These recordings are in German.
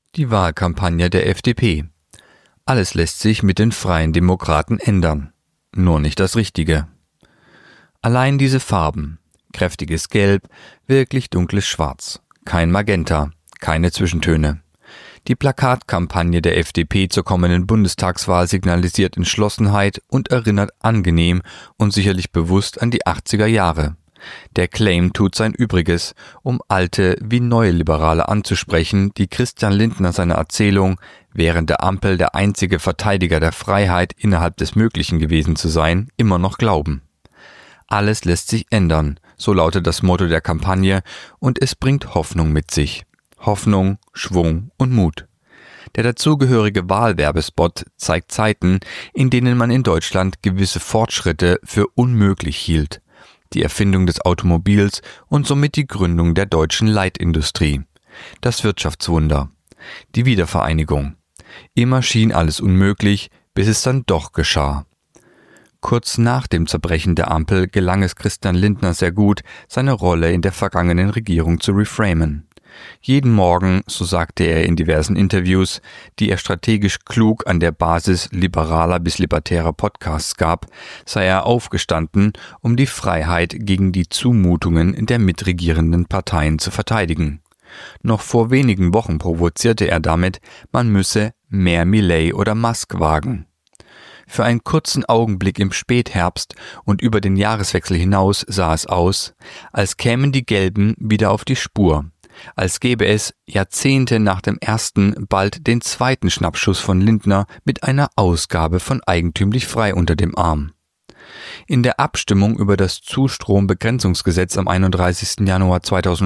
Die Wahlkampagne der FDP. Alles lässt sich mit den Freien Demokraten ändern. Nur nicht das Richtige. Allein diese Farben. Kräftiges Gelb, wirklich dunkles Schwarz. Kein Magenta, keine Zwischentöne. Die Plakatkampagne der FDP zur kommenden Bundestagswahl signalisiert Entschlossenheit und erinnert angenehm und sicherlich bewusst an die 80er Jahre. Der Claim tut sein Übriges, um alte wie neue Liberale anzusprechen, die Christian Lindner seine Erzählung, während der Ampel der einzige Verteidiger der Freiheit innerhalb des Möglichen gewesen zu sein, immer noch glauben. Alles lässt sich ändern, so lautet das Motto der Kampagne, und es bringt Hoffnung mit sich. Hoffnung, Schwung und Mut. Der dazugehörige Wahlwerbespot zeigt Zeiten, in denen man in Deutschland gewisse Fortschritte für unmöglich hielt. Die Erfindung des Automobils und somit die Gründung der deutschen Leitindustrie. Das Wirtschaftswunder. Die Wiedervereinigung. Immer schien alles unmöglich, bis es dann doch geschah. Kurz nach dem Zerbrechen der Ampel gelang es Christian Lindner sehr gut, seine Rolle in der vergangenen Regierung zu reframen. Jeden Morgen, so sagte er in diversen Interviews, die er strategisch klug an der Basis liberaler bis libertärer Podcasts gab, sei er aufgestanden, um die Freiheit gegen die Zumutungen der mitregierenden Parteien zu verteidigen. Noch vor wenigen Wochen provozierte er damit, man müsse mehr Milei oder Musk wagen. Für einen kurzen Augenblick im Spätherbst und über den Jahreswechsel hinaus sah es aus, als kämen die Gelben wieder auf die Spur. Als gäbe es Jahrzehnte nach dem ersten bald den zweiten Schnappschuss von Lindner mit einer Ausgabe von Eigentümlich Frei unter dem Arm. In der Abstimmung über das Zustrombegrenzungsgesetz am 31. Januar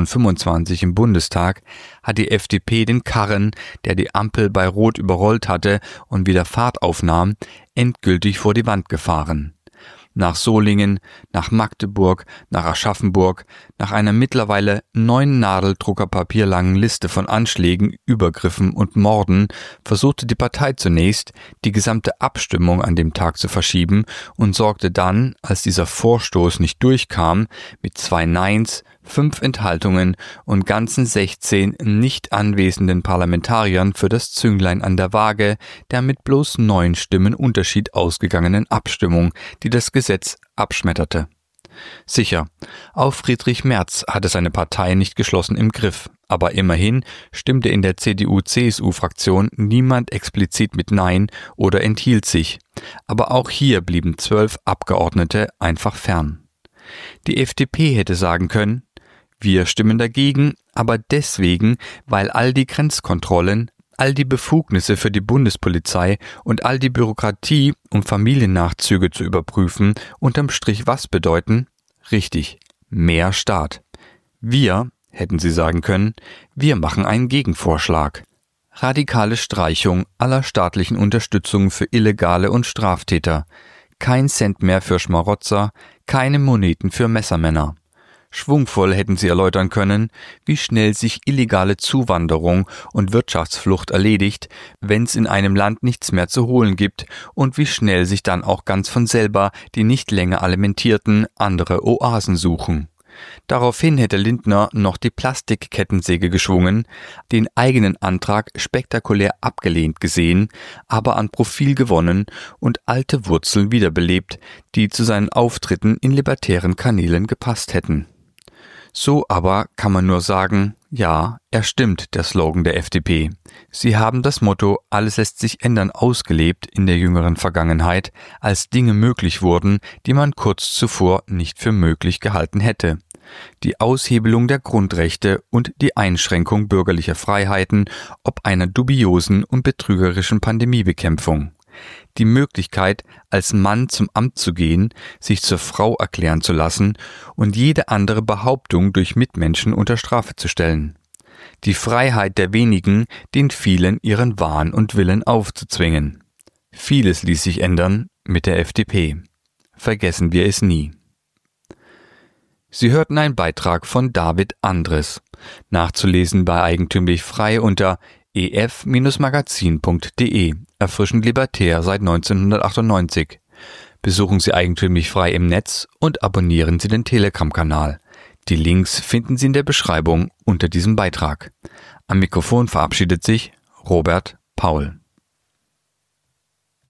2025 im Bundestag hat die FDP den Karren, der die Ampel bei Rot überrollt hatte und wieder Fahrt aufnahm, endgültig vor die Wand gefahren. Nach Solingen, nach Magdeburg, nach Aschaffenburg, nach einer mittlerweile 9 Nadeldruckerpapier langen Liste von Anschlägen, Übergriffen und Morden versuchte die Partei zunächst, die gesamte Abstimmung an dem Tag zu verschieben und sorgte dann, als dieser Vorstoß nicht durchkam, mit 2 Neins, 5 Enthaltungen und ganzen 16 nicht anwesenden Parlamentariern für das Zünglein an der Waage der mit bloß 9 Stimmen Unterschied ausgegangenen Abstimmung, die das Gesetz abschmetterte. Sicher, auch Friedrich Merz hatte seine Partei nicht geschlossen im Griff, aber immerhin stimmte in der CDU-CSU-Fraktion niemand explizit mit Nein oder enthielt sich. Aber auch hier blieben 12 Abgeordnete einfach fern. Die FDP hätte sagen können, wir stimmen dagegen, aber deswegen, weil all die Grenzkontrollen, all die Befugnisse für die Bundespolizei und all die Bürokratie, um Familiennachzüge zu überprüfen, unterm Strich was bedeuten? Richtig, mehr Staat. Wir, hätten sie sagen können, wir machen einen Gegenvorschlag. Radikale Streichung aller staatlichen Unterstützung für Illegale und Straftäter. Kein Cent mehr für Schmarotzer, keine Moneten für Messermänner. Schwungvoll hätten sie erläutern können, wie schnell sich illegale Zuwanderung und Wirtschaftsflucht erledigt, wenn's in einem Land nichts mehr zu holen gibt und wie schnell sich dann auch ganz von selber die nicht länger Alimentierten andere Oasen suchen. Daraufhin hätte Lindner noch die Plastikkettensäge geschwungen, den eigenen Antrag spektakulär abgelehnt gesehen, aber an Profil gewonnen und alte Wurzeln wiederbelebt, die zu seinen Auftritten in libertären Kanälen gepasst hätten. So aber kann man nur sagen, ja, er stimmt, der Slogan der FDP. Sie haben das Motto »Alles lässt sich ändern« ausgelebt in der jüngeren Vergangenheit, als Dinge möglich wurden, die man kurz zuvor nicht für möglich gehalten hätte. Die Aushebelung der Grundrechte und die Einschränkung bürgerlicher Freiheiten ob einer dubiosen und betrügerischen Pandemiebekämpfung. Die Möglichkeit, als Mann zum Amt zu gehen, sich zur Frau erklären zu lassen und jede andere Behauptung durch Mitmenschen unter Strafe zu stellen. Die Freiheit der wenigen, den vielen ihren Wahn und Willen aufzuzwingen. Vieles ließ sich ändern mit der FDP. Vergessen wir es nie. Sie hörten einen Beitrag von David Andres, nachzulesen bei Eigentümlich Frei unter ef-magazin.de, erfrischend libertär seit 1998. Besuchen Sie Eigentümlich Frei im Netz und abonnieren Sie den Telegram-Kanal. Die Links finden Sie in der Beschreibung unter diesem Beitrag. Am Mikrofon verabschiedet sich Robert Paul.